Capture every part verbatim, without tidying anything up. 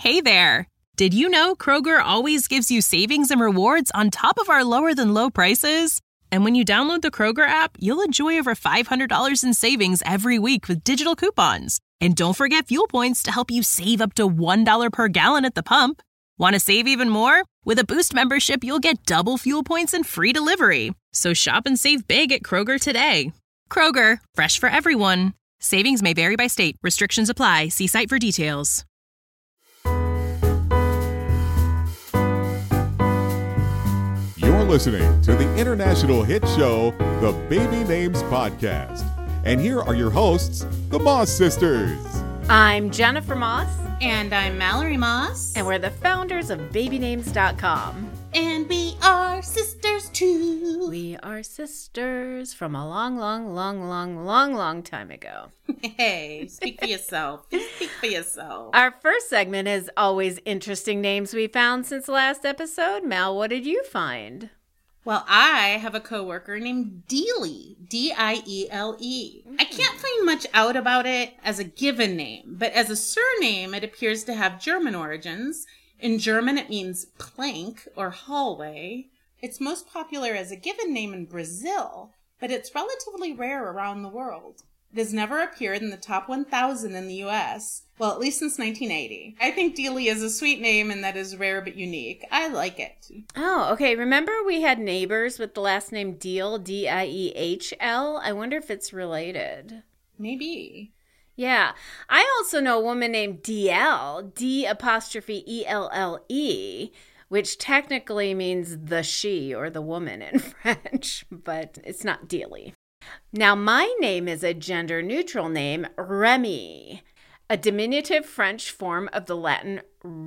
Hey there! Did you know Kroger always gives you savings and rewards on top of our lower-than-low prices? And when you download the Kroger app, you'll enjoy over five hundred dollars in savings every week with digital coupons. And don't forget fuel points to help you save up to one dollar per gallon at the pump. Want to save even more? With a Boost membership, you'll get double fuel points and free delivery. So shop and save big at Kroger today. Kroger, fresh for everyone. Savings may vary by state. Restrictions apply. See site for details. You're listening to the international hit show, The Baby Names Podcast. And here are your hosts, the Moss Sisters. I'm Jennifer Moss. And I'm Mallory Moss. And we're the founders of baby names dot com. And we are sisters too. We are sisters from a long, long, long, long, long, long time ago. Hey, speak for yourself. Speak for yourself. Our first segment is always interesting names we found since the last episode. Mal, what did you find? Well, I have a coworker named Dealy, D I E L E. Mm-hmm. I can't find much out about it as a given name, but as a surname, it appears to have German origins. In German, it means plank or hallway. It's most popular as a given name in Brazil, but it's relatively rare around the world. It has never appeared in the top one thousand in the U S, well, at least since nineteen eighty. I think Dealy is a sweet name and that is rare but unique. I like it. Oh, okay. Remember we had neighbors with the last name Deal, D I E H L? I wonder if it's related. Maybe. Yeah. I also know a woman named D L, D apostrophe E L L E, which technically means the she or the woman in French, but it's not Dealy. Now, my name is a gender-neutral name, Remy, a diminutive French form of the Latin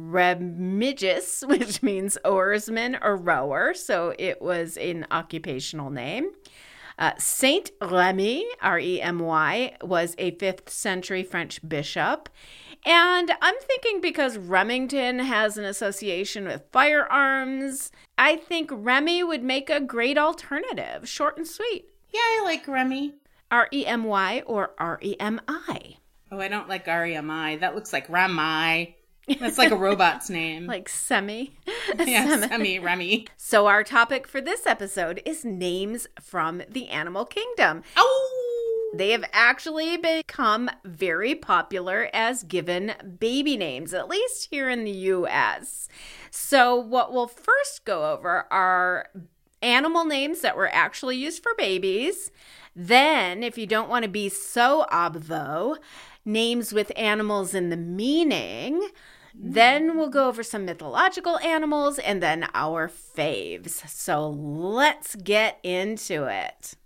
remigus, which means oarsman or rower, so it was an occupational name. Uh, Saint Remy, R E M Y, was a fifth century French bishop. And I'm thinking because Remington has an association with firearms, I think Remy would make a great alternative, short and sweet. Yeah, I like Remy. R E M Y or R E M I. Oh, I don't like R E M I. That looks like Remy. That's like a robot's name. Like Semi. Yeah, Semi. Semi Remy. So our topic for this episode is names from the animal kingdom. Oh! They have actually become very popular as given baby names, at least here in the U S. So what we'll first go over are animal names that were actually used for babies. Then, if you don't want to be so obvo, names with animals in the meaning. Then we'll go over some mythological animals and then our faves. So let's get into it.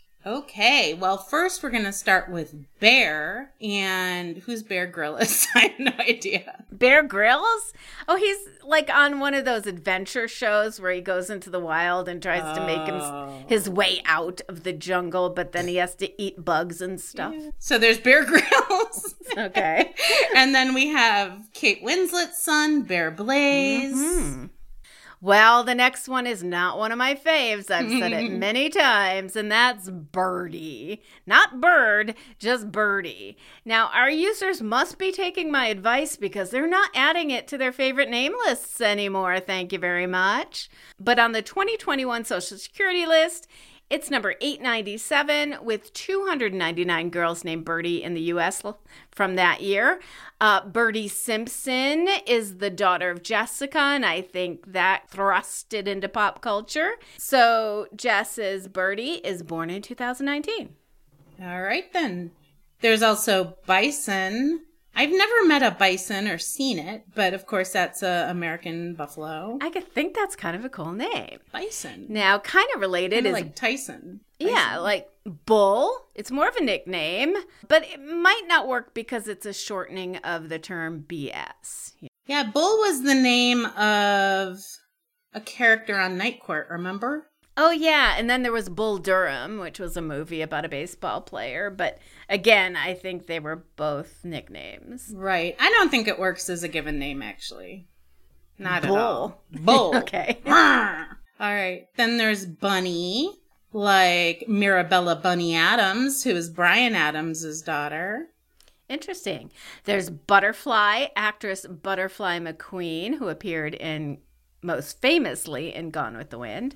Okay, well, first we're going to start with Bear. And who's Bear Grylls? I have no idea. Bear Grylls? Oh, he's like on one of those adventure shows where he goes into the wild and tries oh. to make him his way out of the jungle, but then he has to eat bugs and stuff. Yeah. So there's Bear Grylls. Okay. And then we have Kate Winslet's son, Bear Blaze. Mm-hmm. Well, the next one is not one of my faves. I've said it many times, and that's Birdie. Not bird, just Birdie. Now, our users must be taking my advice because they're not adding it to their favorite name lists anymore. Thank you very much. But on the twenty twenty-one Social Security list, it's number eight ninety-seven with two hundred ninety-nine girls named Birdie in the U S from that year. Uh, Birdie Simpson is the daughter of Jessica, and I think that thrusted into pop culture. So Jess's Birdie is born in two thousand nineteen. All right, then. There's also Bison. I've never met a bison or seen it, but of course that's a American buffalo. I could think that's kind of a cool name. Bison. Now, kind of related Kinda is like Tyson. Bison. Yeah, like Bull. It's more of a nickname, but it might not work because it's a shortening of the term B S. Yeah, Bull was the name of a character on Night Court, remember? Oh, yeah. And then there was Bull Durham, which was a movie about a baseball player. But again, I think they were both nicknames. Right. I don't think it works as a given name, actually. Not Bull. at all. Bull. Okay. All right. Then there's Bunny, like Mirabella Bunny Adams, who is Bryan Adams' daughter. Interesting. There's Butterfly, actress Butterfly McQueen, who appeared in most famously in Gone with the Wind.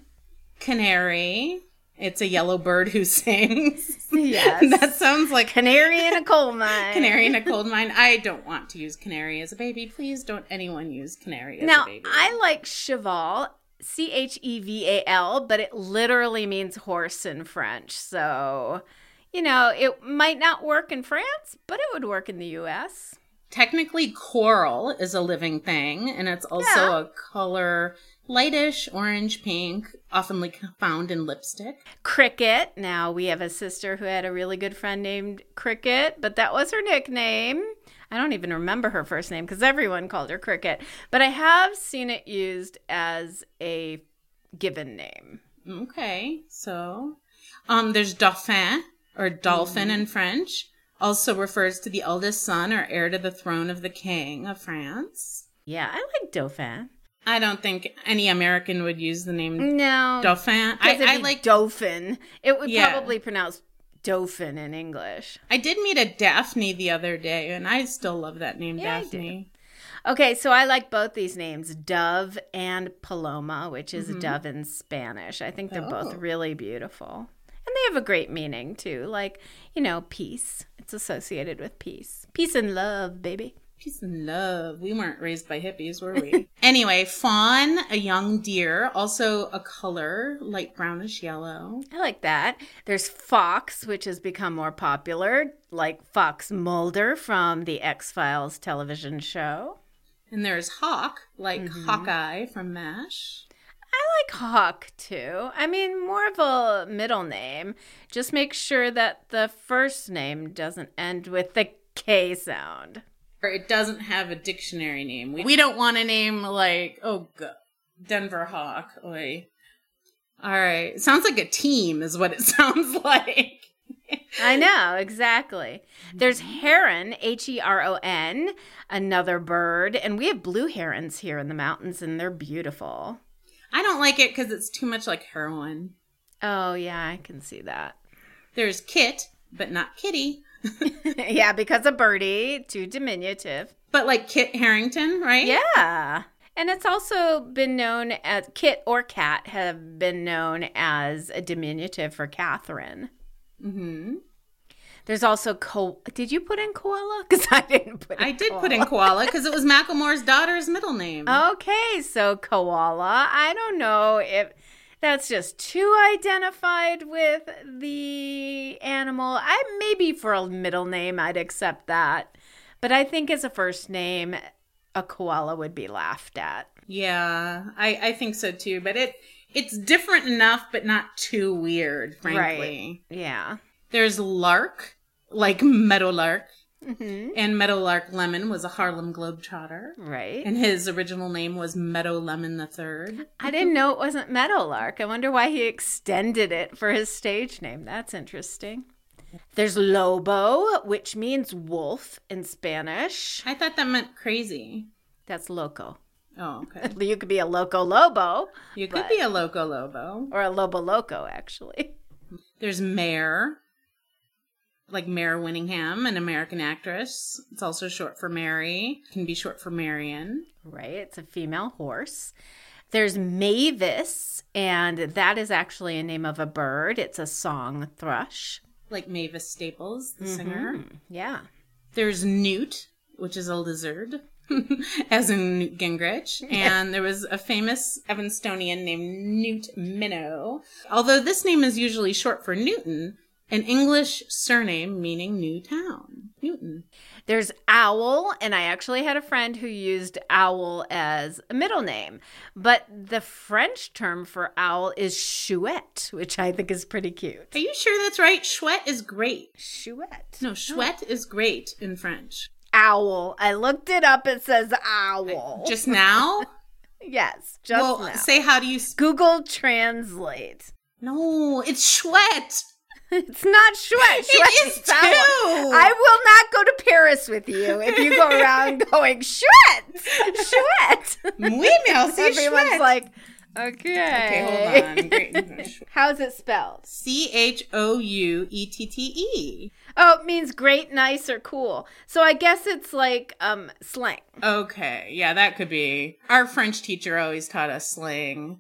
Canary. It's a yellow bird who sings. Yes. That sounds like Canary in a coal mine. Canary in a coal mine. I don't want to use canary as a baby. Please don't anyone use canary as now, a baby. I like cheval, C H E V A L, but it literally means horse in French. So, you know, it might not work in France, but it would work in the U S. Technically, coral is a living thing, and it's also Yeah. a color lightish orange pink, often found in lipstick. Cricket. Now, we have a sister who had a really good friend named Cricket, but that was her nickname. I don't even remember her first name because everyone called her Cricket. But I have seen it used as a given name. Okay, so um, there's Dauphin, or Dolphin mm-hmm. in French. Also refers to the eldest son or heir to the throne of the king of France. Yeah, I like Dauphin. I don't think any American would use the name no, Dauphin. I, I like Dauphin. It would yeah. probably pronounce Dauphin in English. I did meet a Daphne the other day, and I still love that name, yeah, Daphne. Okay, so I like both these names, Dove and Paloma, which is mm-hmm. dove in Spanish. I think they're oh. both really beautiful. And they have a great meaning, too. Like, you know, peace. It's associated with peace. Peace and love, baby. Peace and love. We weren't raised by hippies, were we? Anyway, fawn, a young deer, also a color, light brownish yellow. I like that. There's fox, which has become more popular, like Fox Mulder from the X-Files television show. And there's hawk, like mm-hmm. Hawkeye from MASH. I like Hawk, too. I mean, more of a middle name. Just make sure that the first name doesn't end with the K sound. It doesn't have a dictionary name. We, we don't want a name like, oh, God, Denver Hawk. Oy. All right. It sounds like a team is what it sounds like. I know, exactly. There's heron, H E R O N, another bird. And we have blue herons here in the mountains, and they're beautiful. I don't like it because it's too much like heroin. Oh, yeah, I can see that. There's kit, but not kitty. Yeah, because of birdie, too diminutive. But like Kit Harington, right? Yeah. And it's also been known as, Kit or Cat have been known as a diminutive for Catherine. Mm-hmm. There's also, ko- did you put in koala? Because I didn't put in I did koala. put in koala because it was Macklemore's daughter's middle name. Okay, so koala. I don't know if that's just too identified with the animal. I maybe for a middle name I'd accept that. But I think as a first name, a koala would be laughed at. Yeah, I, I think so too. But it it's different enough, but not too weird, frankly. Right. Yeah. There's lark, like meadowlark. Mm-hmm. And Meadowlark Lemon was a Harlem Globetrotter. Right. And his original name was Meadow Lemon the Third. I didn't know it wasn't Meadowlark. I wonder why he extended it for his stage name. That's interesting. There's Lobo, which means wolf in Spanish. I thought that meant crazy. That's loco. Oh, okay. You could be a loco lobo. You could be a loco lobo. Or a lobo loco, actually. There's Mare, like Mare Winningham, an American actress. It's also short for Mary. It can be short for Marion. Right. It's a female horse. There's Mavis, and that is actually a name of a bird. It's a song thrush. Like Mavis Staples, the mm-hmm. singer. Yeah. There's Newt, which is a lizard, as in Newt Gingrich. And there was a famous Evanstonian named Newt Minnow. Although this name is usually short for Newton, an English surname meaning new town. Newton. There's Owl, and I actually had a friend who used Owl as a middle name. But the French term for owl is chouette, which I think is pretty cute. Are you sure that's right? Chouette is great. Chouette. No, chouette oh. is great in French. Owl. I looked it up. It says owl. Just now? Yes, just well, now. Say how do you... Sp- Google Translate. No, it's chouette. It's not chouette. It is too. I will not go to Paris with you if you go around going chouette, chouette. Oui, merci, Everyone's chouette. like, Okay. Okay, hold on. Great. How's it spelled? C H O U E T T E. Oh, it means great, nice, or cool. So I guess it's like um slang. Okay, yeah, that could be. Our French teacher always taught us slang.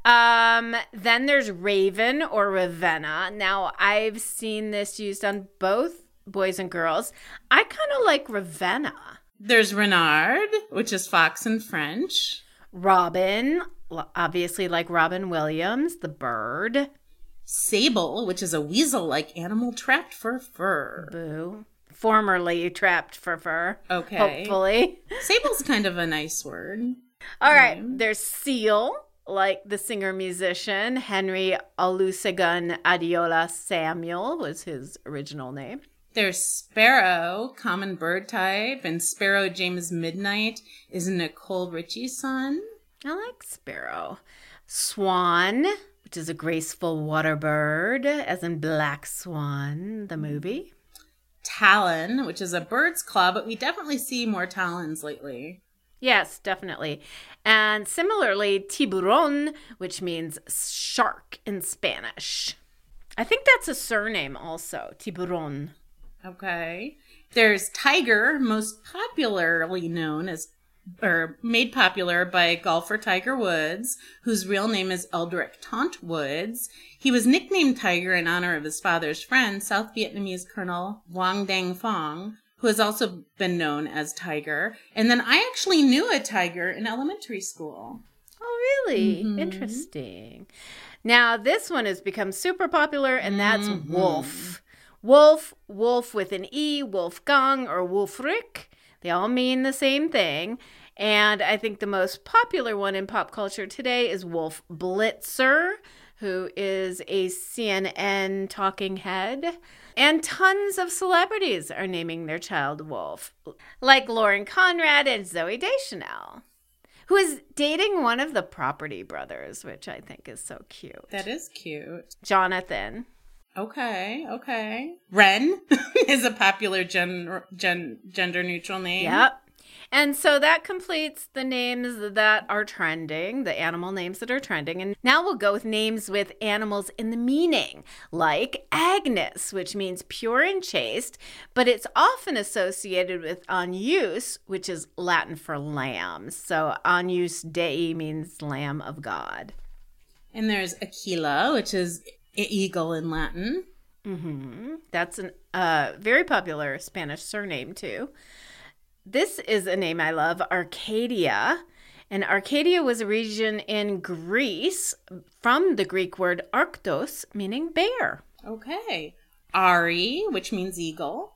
Um, then there's Raven or Ravenna. Now, I've seen this used on both boys and girls. I kind of like Ravenna. There's Renard, which is fox in French. Robin, obviously like Robin Williams, the bird. Sable, which is a weasel-like animal trapped for fur. Boo. Formerly trapped for fur. Okay. Hopefully. Sable's kind of a nice word. All right. Mm. There's Seal, like the singer-musician. Henry Olusegun Adiola Samuel was his original name. There's Sparrow, common bird type, and Sparrow James Midnight is Nicole Richie's son. I like Sparrow. Swan, which is a graceful water bird, as in Black Swan, the movie. Talon, which is a bird's claw, but we definitely see more talons lately. Yes, definitely. And similarly, Tiburon, which means shark in Spanish. I think that's a surname also, Tiburon. Okay. There's Tiger, most popularly known as, or made popular by golfer Tiger Woods, whose real name is Eldrick Taunt Woods. He was nicknamed Tiger in honor of his father's friend, South Vietnamese Colonel Nguyen Dang Phong, who has also been known as Tiger. And then I actually knew a tiger in elementary school. Oh, really? Mm-hmm. Interesting. Now, this one has become super popular, and that's mm-hmm. Wolf. Wolf, Wolf with an E, Wolfgang, or Wolfric. They all mean the same thing. And I think the most popular one in pop culture today is Wolf Blitzer, who is a C N N talking head. And tons of celebrities are naming their child Wolf, like Lauren Conrad and Zooey Deschanel, who is dating one of the Property brothers, which I think is so cute. That is cute. Jonathan. Okay, okay. Wren is a popular gen, gen, gender-neutral name. Yep. And so that completes the names that are trending, the animal names that are trending. And now we'll go with names with animals in the meaning, like Agnes, which means pure and chaste, but it's often associated with Agnus, which is Latin for lamb. So Agnus Dei means Lamb of God. And there's Aquila, which is eagle in Latin. Mm-hmm. That's a uh, very popular Spanish surname, too. This is a name I love, Arcadia. And Arcadia was a region in Greece from the Greek word arctos, meaning bear. Okay. Ari, which means eagle.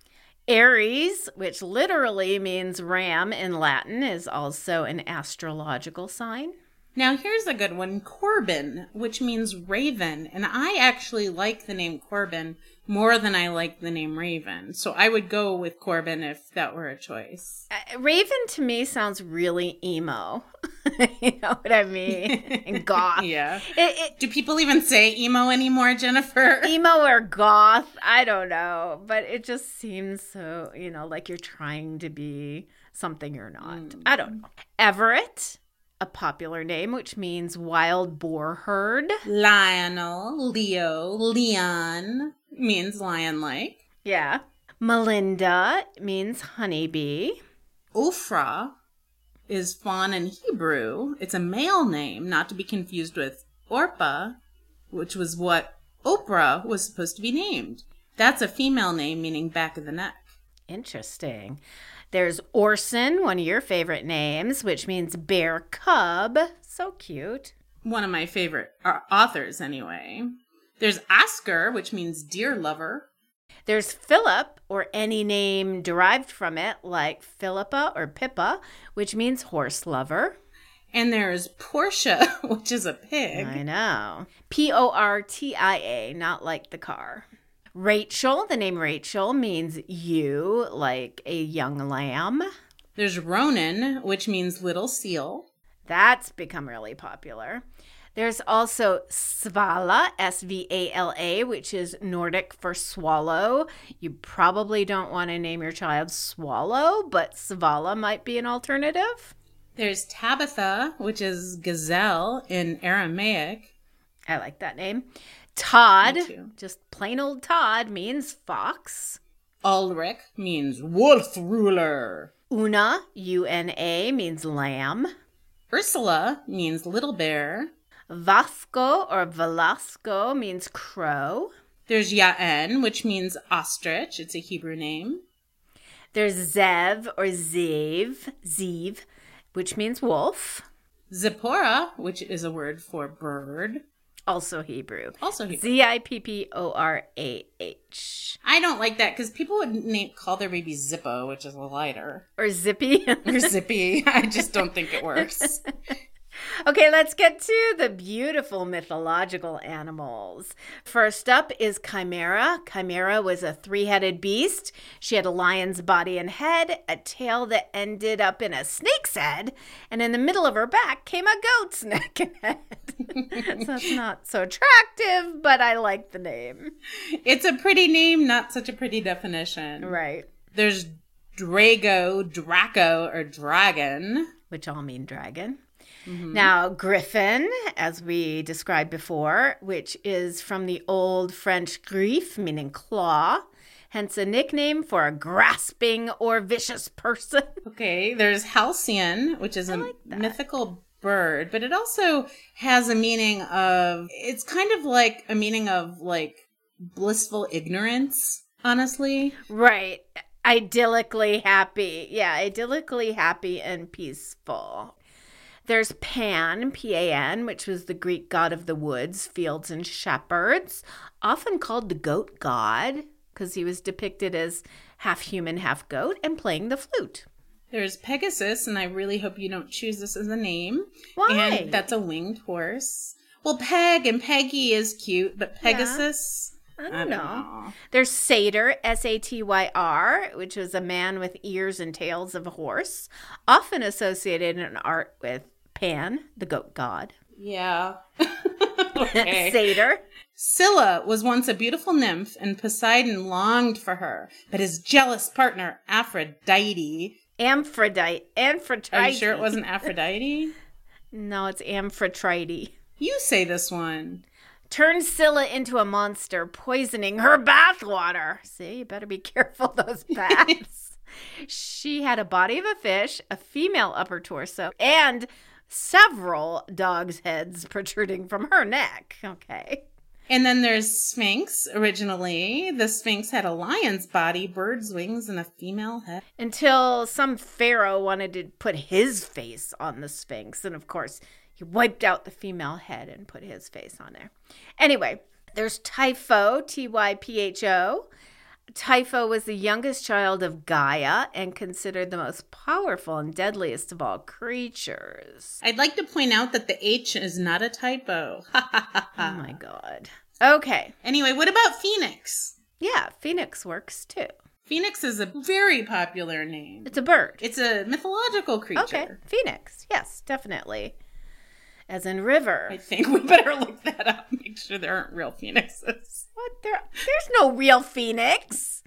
Aries, which literally means ram in Latin, is also an astrological sign. Now, here's a good one, Corbin, which means raven. And I actually like the name Corbin more than I like the name Raven. So I would go with Corbin if that were a choice. Uh, Raven to me sounds really emo. You know what I mean? And goth. Yeah. It, it, Do people even say emo anymore, Jennifer? Emo or goth? I don't know. But it just seems so, you know, like you're trying to be something you're not. Mm. I don't know. Everett. A popular name, which means wild boar herd. Lionel, Leo, Leon means lion-like. Yeah. Melinda means honeybee. Ophrah is fawn in Hebrew. It's a male name, not to be confused with Orpah, which was what Oprah was supposed to be named. That's a female name meaning back of the neck. Interesting. There's Orson, one of your favorite names, which means bear cub. So cute. One of my favorite authors, anyway. There's Oscar, which means deer lover. There's Philip, or any name derived from it, like Philippa or Pippa, which means horse lover. And there's Portia, which is a pig. I know. P O R T I A, not like the car. Rachel, the name Rachel means ewe, like a young lamb. There's Ronan, which means little seal. That's become really popular. There's also Svala, S V A L A, which is Nordic for swallow. You probably don't want to name your child Swallow, but Svala might be an alternative. There's Tabitha, which is gazelle in Aramaic. I like that name. Todd, Me too. just plain old Todd, means fox. Ulrich means wolf ruler. Una, U N A, means lamb. Ursula means little bear. Vasco or Velasco means crow. There's Yaen, which means ostrich. It's a Hebrew name. There's Zev or Zev, Zev, which means wolf. Zipporah, which is a word for bird. Also Hebrew. Also Hebrew. Z I P P O R A H. I don't like that because people would name, call their baby Zippo, which is a lighter. Or Zippy. Or Zippy. I just don't think it works. Okay, let's get to the beautiful mythological animals. First up is Chimera. Chimera was a three-headed beast. She had a lion's body and head, a tail that ended up in a snake's head, and in the middle of her back came a goat's neck and head. So that's not so attractive, but I like the name. It's a pretty name, not such a pretty definition. Right. There's Drago, Draco, or dragon. Which all mean dragon. Mm-hmm. Now, griffin, as we described before, which is from the old French griffe, meaning claw, hence a nickname for a grasping or vicious person. Okay, there's Halcyon, which is I a like that. mythical bird, but it also has a meaning of, it's kind of like a meaning of like blissful ignorance, honestly. Right. Idyllically happy. Yeah, idyllically happy and peaceful. There's Pan, P A N, which was the Greek god of the woods, fields, and shepherds, often called the goat god because he was depicted as half human, half goat, and playing the flute. There's Pegasus, and I really hope you don't choose this as a name. Why? And that's a winged horse. Well, Peg and Peggy is cute, but Pegasus... I don't, I don't know. know. There's Satyr, S A T Y R, which was a man with ears and tails of a horse, often associated in art with Pan, the goat god. Yeah. Okay. Satyr. Scylla was once a beautiful nymph, and Poseidon longed for her, but his jealous partner, Aphrodite... Amphitrite. Amphitrite. Are you sure it wasn't Aphrodite? No, it's Amphitrite. You say this one. Turned Scylla into a monster, poisoning her bathwater. See, you better be careful those baths. She had a body of a fish, a female upper torso, and several dogs' heads protruding from her neck. Okay. And then there's Sphinx. Originally, the Sphinx had a lion's body, bird's wings, and a female head. Until some pharaoh wanted to put his face on the Sphinx. And of course, he wiped out the female head and put his face on there. Anyway, there's Typho, T Y P H O. Typho was the youngest child of Gaia and considered the most powerful and deadliest of all creatures. I'd like to point out that the H is not a typo. Oh my God. Okay. Anyway, what about Phoenix? Yeah, Phoenix works too. Phoenix is a very popular name. It's a bird. It's a mythological creature. Okay, Phoenix. Yes, definitely. As in river. I think we better look that up, make sure there aren't real phoenixes. What? There, there's no real phoenix.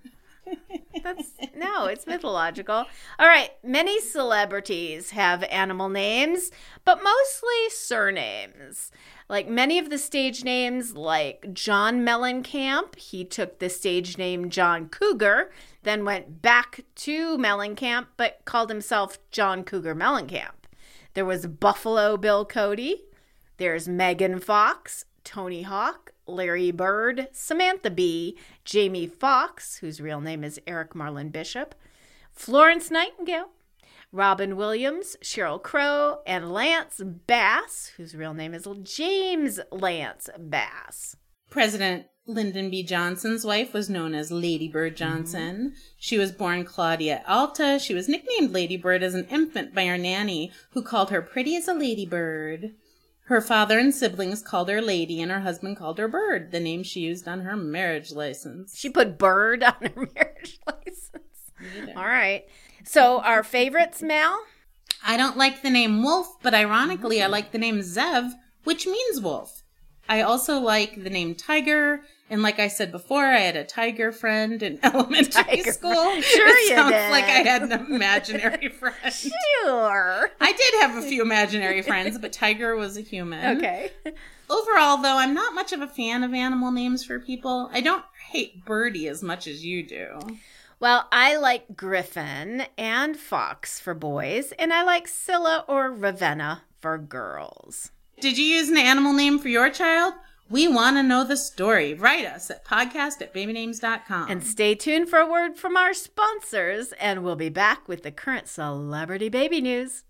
That's no, it's mythological. All right, many celebrities have animal names, but mostly surnames. Like many of the stage names, like John Mellencamp, he took the stage name John Cougar, then went back to Mellencamp, but called himself John Cougar Mellencamp. There was Buffalo Bill Cody. There's Megan Fox, Tony Hawk, Larry Bird, Samantha Bee, Jamie Foxx, whose real name is Eric Marlin Bishop, Florence Nightingale, Robin Williams, Sheryl Crow, and Lance Bass, whose real name is James Lance Bass. President Lyndon B. Johnson's wife was known as Lady Bird Johnson. Mm-hmm. She was born Claudia Alta. She was nicknamed Lady Bird as an infant by her nanny, who called her pretty as a ladybird. Her father and siblings called her Lady, and her husband called her Bird, the name she used on her marriage license. She put Bird on her marriage license. All right. So our favorites, Mal? I don't like the name Wolf, but ironically, mm-hmm. I like the name Zev, which means wolf. I also like the name Tiger, And like I said before, I had a tiger friend in elementary Tiger school. friend. Sure it you sounds did. like I had an imaginary friend. Sure. I did have a few imaginary friends, but Tiger was a human. Okay. Overall, though, I'm not much of a fan of animal names for people. I don't hate Birdie as much as you do. Well, I like Griffin and Fox for boys, and I like Scylla or Ravenna for girls. Did you use an animal name for your child? We want to know the story. Write us at podcast at baby names dot com. And stay tuned for a word from our sponsors, and we'll be back with the current celebrity baby news.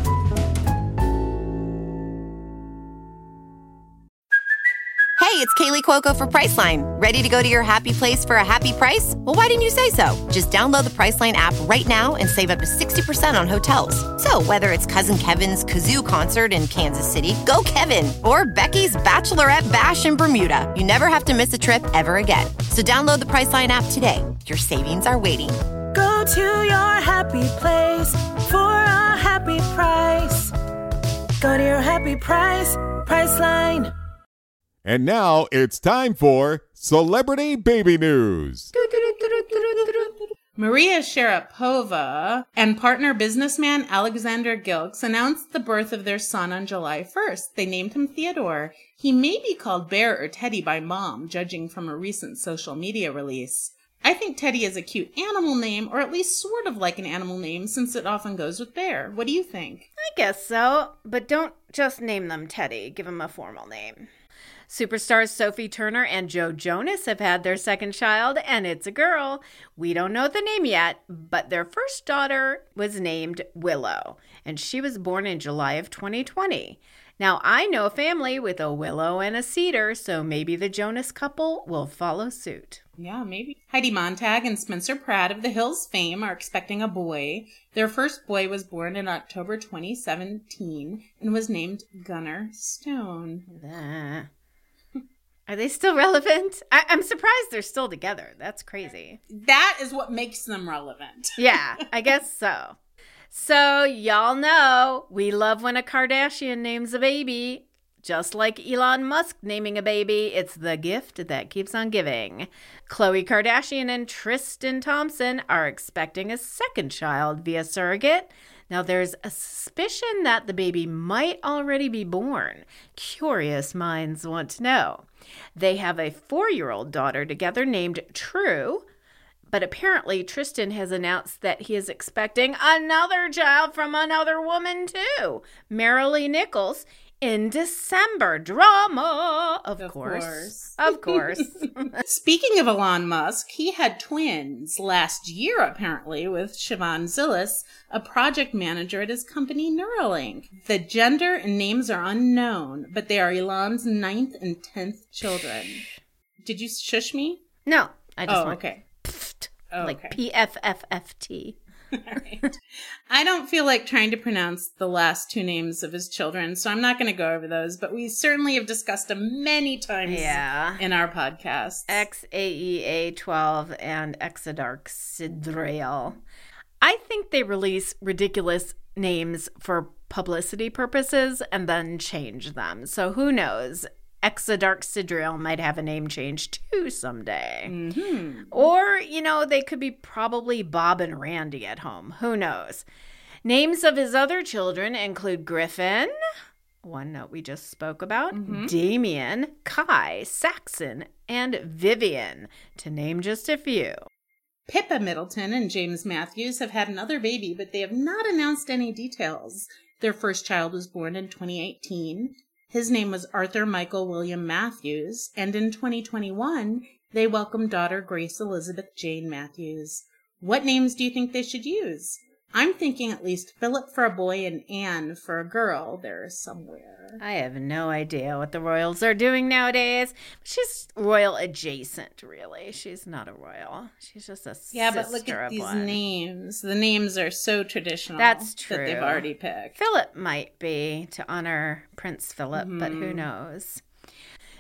Hey, it's Kaylee Cuoco for Priceline. Ready to go to your happy place for a happy price? Well, why didn't you say so? Just download the Priceline app right now and save up to sixty percent on hotels. So whether it's Cousin Kevin's Kazoo Concert in Kansas City, go Kevin, or Becky's Bachelorette Bash in Bermuda, you never have to miss a trip ever again. So download the Priceline app today. Your savings are waiting. Go to your happy place for a happy price. Go to your happy price, Priceline. And now it's time for Celebrity Baby News. Maria Sharapova and partner businessman Alexander Gilks announced the birth of their son on July first. They named him Theodore. He may be called Bear or Teddy by Mom, judging from a recent social media release. I think Teddy is a cute animal name, or at least sort of like an animal name, since it often goes with bear. What do you think? I guess so, but don't just name them Teddy. Give them a formal name. Superstars Sophie Turner and Joe Jonas have had their second child, and it's a girl. We don't know the name yet, but their first daughter was named Willow, and she was born in July of twenty twenty. Now, I know a family with a willow and a cedar, so maybe the Jonas couple will follow suit. Yeah, maybe. Heidi Montag and Spencer Pratt of The Hills fame are expecting a boy. Their first boy was born in October twenty seventeen and was named Gunnar Stone. Uh, are they still relevant? I- I'm surprised they're still together. That's crazy. That is what makes them relevant. Yeah, I guess so. So, y'all know, we love when a Kardashian names a baby. Just like Elon Musk naming a baby, it's the gift that keeps on giving. Khloe Kardashian and Tristan Thompson are expecting a second child via surrogate. Now, there's a suspicion that the baby might already be born. Curious minds want to know. They have a four-year-old daughter together named True. But apparently, Tristan has announced that he is expecting another child from another woman, too. Marilee Nichols in December. Drama, of, Of course. course. Of course. Speaking of Elon Musk, he had twins last year, apparently, with Siobhan Zillis, a project manager at his company Neuralink. The gender and names are unknown, but they are Elon's ninth and tenth children. Did you shush me? No, I just Oh, want okay. pfft, Oh, like okay. P F F F T. All right. I don't feel like trying to pronounce the last two names of his children, so I'm not going to go over those, but we certainly have discussed them many times Yeah. in our podcast. X A E A twelve and Exodark Sidriel. I think they release ridiculous names for publicity purposes and then change them. So who knows? Exodark Sidriel might have a name change too someday. Mm-hmm. Or, you know, they could be probably Bob and Randy at home. Who knows? Names of his other children include Griffin, one that we just spoke about, Mm-hmm. Damien, Kai, Saxon, and Vivian, to name just a few. Pippa Middleton and James Matthews have had another baby, but they have not announced any details. Their first child was born in twenty eighteen. His name was Arthur Michael William Matthews, and in twenty twenty-one, they welcomed daughter Grace Elizabeth Jane Matthews. What names do you think they should use? I'm thinking at least Philip for a boy and Anne for a girl there somewhere. I have no idea what the royals are doing nowadays. She's royal adjacent, really. She's not a royal. She's just a Yeah, sister but look at of these one. names. The names are so traditional. That's That they've true. already picked. Philip might be to honor Prince Philip, but who knows?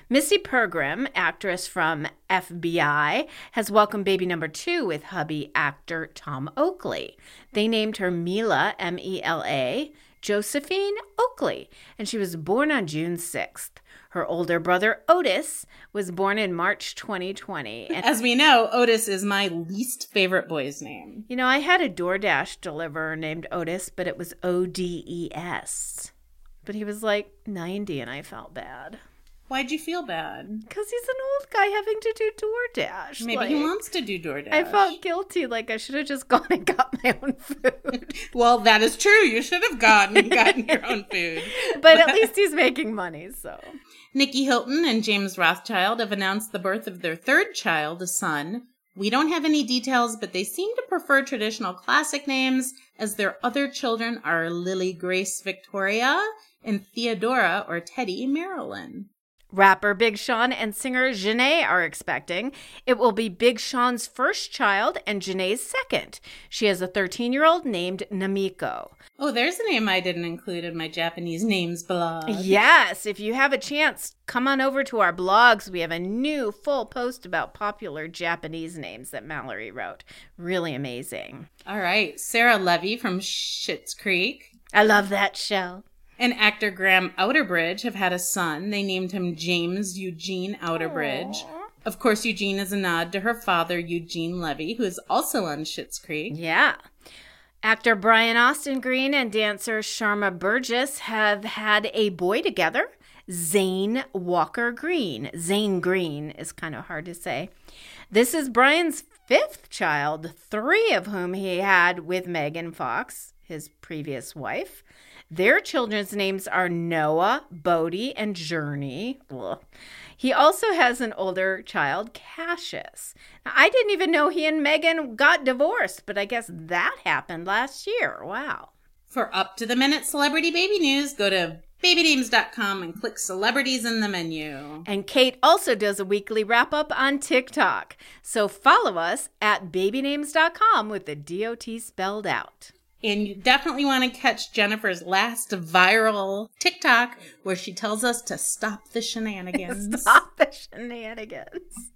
Missy Pergram, actress from F B I, has welcomed baby number two with hubby actor Tom Oakley. They named her Mila, M E L A, Josephine Oakley, and she was born on June sixth. Her older brother, Otis, was born in March twenty twenty. And, as we know, Otis is my least favorite boy's name. you know, I had a DoorDash deliverer named Otis, but it was O D E S. But he was like ninety, and I felt bad. Why'd you feel bad? Because he's an old guy having to do DoorDash. Maybe like, he wants to do DoorDash. I felt guilty, like I should have just gone and got my own food. Well, that is true. You should have gone and gotten your own food. But at least he's making money, so. Nikki Hilton and James Rothschild have announced the birth of their third child, a son. We don't have any details, but they seem to prefer traditional classic names, as their other children are Lily Grace Victoria and Theodora or Teddy Marilyn. Rapper Big Sean and singer Janae are expecting. It will be Big Sean's first child and Janae's second. She has a thirteen-year-old named Namiko. Oh, there's a name I didn't include in my Japanese names blog. Yes, if you have a chance, come on over to our blogs. We have a new full post about popular Japanese names that Mallory wrote. Really amazing. All right, Sarah Levy from Schitt's Creek. I love that show. And actor Graham Outerbridge have had a son. They named him James Eugene Outerbridge. Aww. Of course, Eugene is a nod to her father, Eugene Levy, who is also on Schitt's Creek. Yeah. Actor Brian Austin Green and dancer Sharma Burgess have had a boy together, Zane Walker Green. Zane Green is kind of hard to say. This is Brian's fifth child, three of whom he had with Megan Fox, his previous wife. Their children's names are Noah, Bodie, and Journey. Ugh. He also has an older child, Cassius. Now, I didn't even know he and Megan got divorced, but I guess that happened last year. Wow. For up-to-the-minute celebrity baby news, go to baby names dot com and click Celebrities in the menu. And Kate also does a weekly wrap-up on TikTok. So follow us at baby names dot com with the D O T spelled out. And you definitely want to catch Jennifer's last viral TikTok where she tells us to stop the shenanigans. Stop the shenanigans.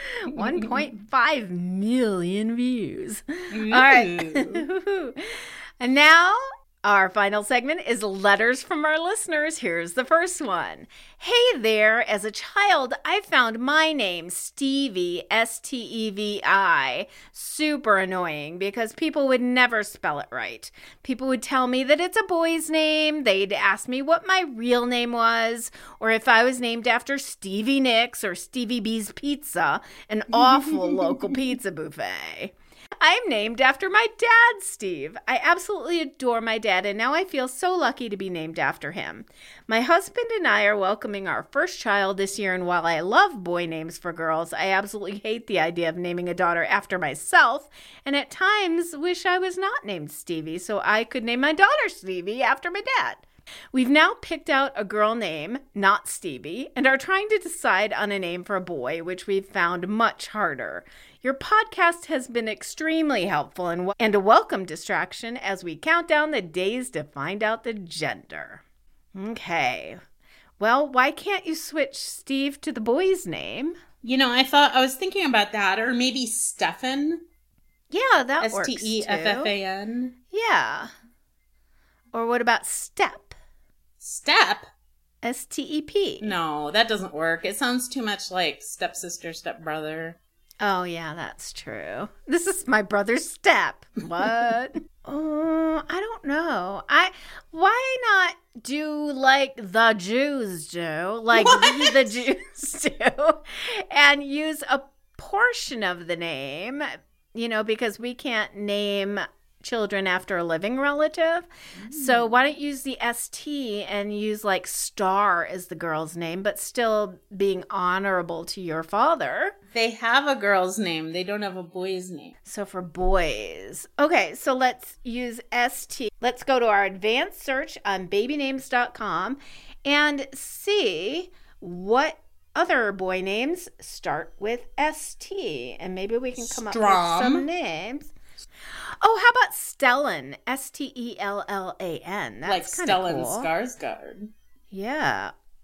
one point five million views. Ooh. All right. And now our final segment is letters from our listeners. Here's the first one. Hey there, as a child, I found my name, Stevie, S T E V I, super annoying because people would never spell it right. People would tell me that it's a boy's name. They'd ask me what my real name was, or if I was named after Stevie Nicks or Stevie B's Pizza, an awful local pizza buffet. I'm named after my dad, Steve. I absolutely adore my dad, and now I feel so lucky to be named after him. My husband and I are welcoming our first child this year, and while I love boy names for girls, I absolutely hate the idea of naming a daughter after myself, and at times wish I was not named Stevie so I could name my daughter Stevie after my dad. We've now picked out a girl name, not Stevie, and are trying to decide on a name for a boy, which we've found much harder. Your podcast has been extremely helpful and, and a welcome distraction as we count down the days to find out the gender. Okay. Well, why can't you switch Steve to the boy's name? You know, I thought, I was thinking about that, or maybe Stefan. Yeah, that works too. S T E F F A N. Yeah. Or what about Step? Step? S T E P. No, that doesn't work. It sounds too much like stepsister, stepbrother. Oh, yeah, that's true. This is my brother's Step. What? Oh, I don't know. I why not do like the Jews do, like the, the Jews do, and use a portion of the name, you know, because we can't name children after a living relative. Mm. So why don't you use the S T and use like Star as the girl's name, but still being honorable to your father. They have a girl's name. They don't have a boy's name. So for boys. Okay, so let's use S T. Let's go to our advanced search on baby names dot com and see what other boy names start with S T. And maybe we can come Strom. up with some names. Oh, how about Stellan? S T E L L A N. That's like kind of Stellan cool. Skarsgård. Yeah.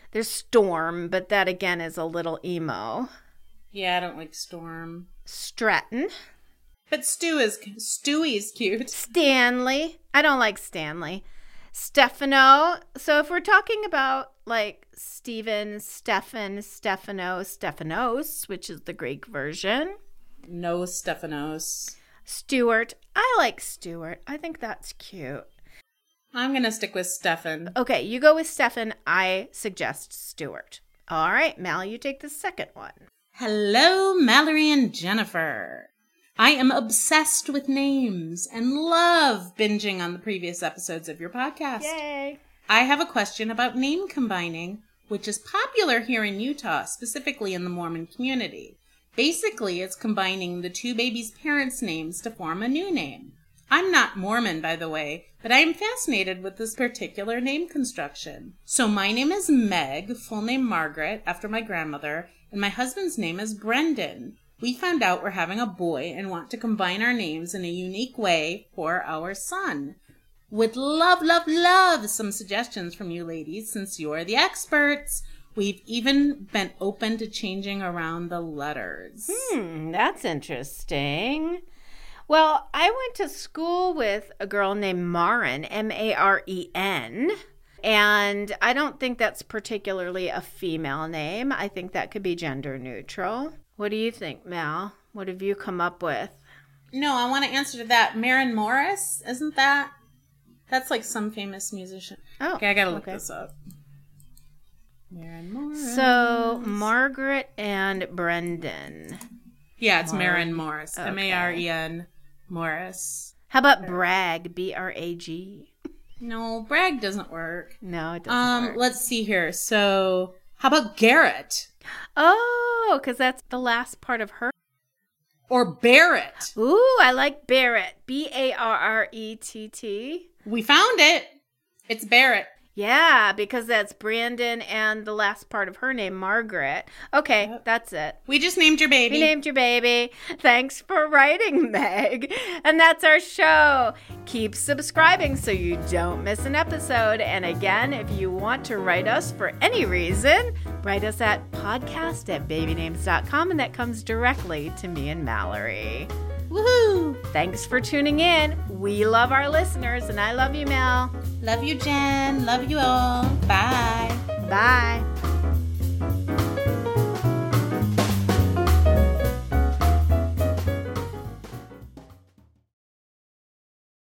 There's Storm, but that again is a little emo. Yeah, I don't like Storm. Stratton. But Stu is Stewie's cute. Stanley. I don't like Stanley. Stefano. So if we're talking about like Stephen, Stefan, Stefano, Stephanos, which is the Greek version. No Stephanos. Stuart. I like Stuart. I think that's cute. I'm going to stick with Stefan. Okay, you go with Stefan. I suggest Stuart. All right, Mal, you take the second one. Hello, Mallory and Jennifer. I am obsessed with names and love binging on the previous episodes of your podcast. Yay. I have a question about name combining, which is popular here in Utah, specifically in the Mormon community. Basically, it's combining the two babies' parents' names to form a new name. I'm not Mormon, by the way, but I am fascinated with this particular name construction. So my name is Meg, full name Margaret, after my grandmother, and my husband's name is Brendan. We found out we're having a boy and want to combine our names in a unique way for our son. Would love, love, love some suggestions from you ladies, since you're the experts. We've even been open to changing around the letters. Hmm, that's interesting. Well, I went to school with a girl named Maren, M A R E N, and I don't think that's particularly a female name. I think that could be gender neutral. What do you think, Mal? What have you come up with? No, I want to answer to that. Maren Morris, isn't that? That's like some famous musician. Oh, okay, I gotta look okay. this up. Maren Morris. So, Margaret and Brendan. Yeah, it's Maren. Maren Morris. Okay. M A R E N Morris. How about Bragg? B R A G. No, Bragg doesn't work. No, it doesn't Um, work. let's see here. So, how about Garrett? Oh, because that's the last part of her. Or Barrett? Ooh, I like Barrett. B A R R E T T. We found it. It's Barrett. Yeah, because that's Brandon and the last part of her name, Margaret. Okay, Yep. that's it. We just named your baby. We named your baby. Thanks for writing, Meg. And that's our show. Keep subscribing so you don't miss an episode. And again, if you want to write us for any reason, write us at podcast at baby names dot com, and that comes directly to me and Mallory. Woohoo! Thanks for tuning in. We love our listeners, and I love you, Mel. Love you, Jen. Love you all. Bye. Bye.